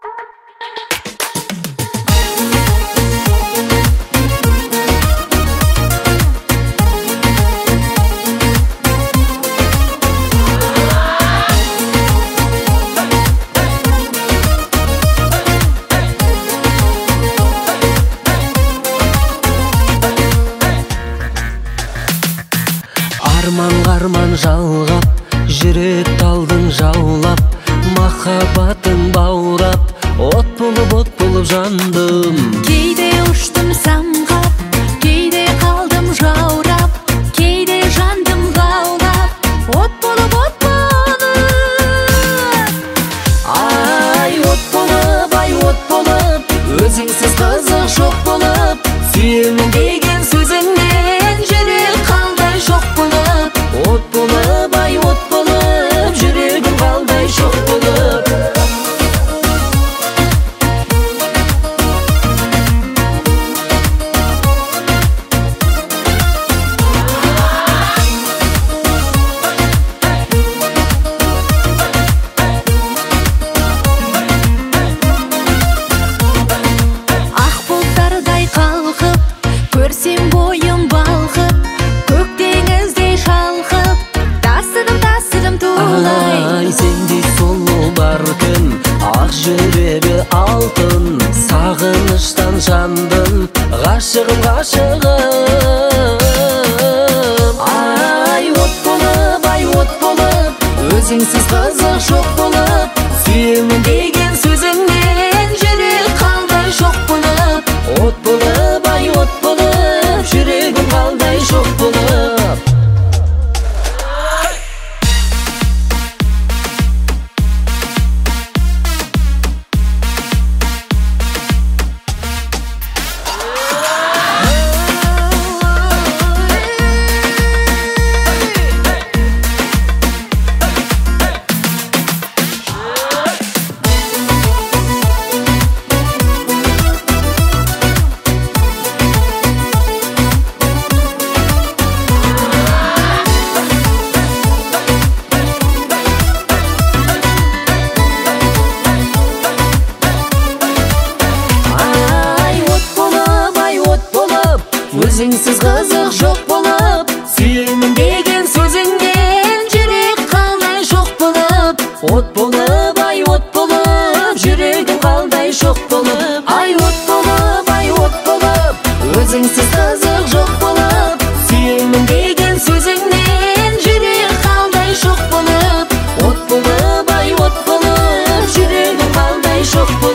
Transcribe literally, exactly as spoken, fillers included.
Арман-арман жалғап, жүрек талдың жаулап, махаббатын баурап, от болып, от болып жандым. Кейде ұштым самғап, кейде қалдым жаурап, кейде жандым ғаулап, от болып, от болып. Ай, от болып, ай, от болып, өзіңсіз қызық жоқ болып, сүйемін деген сөзіңнен жүрек қалдай жоқ болып. От болып, ай, от болып, жүрегім қалдай жоқ болып. Ақ бұлттардай қалқып, көрсем бойым балқып, көк теңіздей шалқып, тасыдым, тасыдым тулай. Ай, сендей сұлу бар кім, ақ жүрегі алтын, сағыныштан жандым, ғашығым, ғашығым. Ай, от болып, ай, от болып, өзіңсіз қызық жоқ болып, сүйемін деген сөзіңнен жүрек қалдай жоқ болып. От болып, ай, от болып, жүрегім қалдай жоқ болып. Өзіңсіз қызық жоқ болып, сүйемін деген сөзіңнен жүрек қалдай жоқ болып. От болып, ай, от болып, жүрегім қалдай жоқ болып. Ай, от болып, ай, от болып, өзіңсіз қызық жоқ болып, сүйемін деген сөзіңнен жүрек қалдай жоқ болып. От болып, ай, от болып, жүрегім қалдай жоқ болып.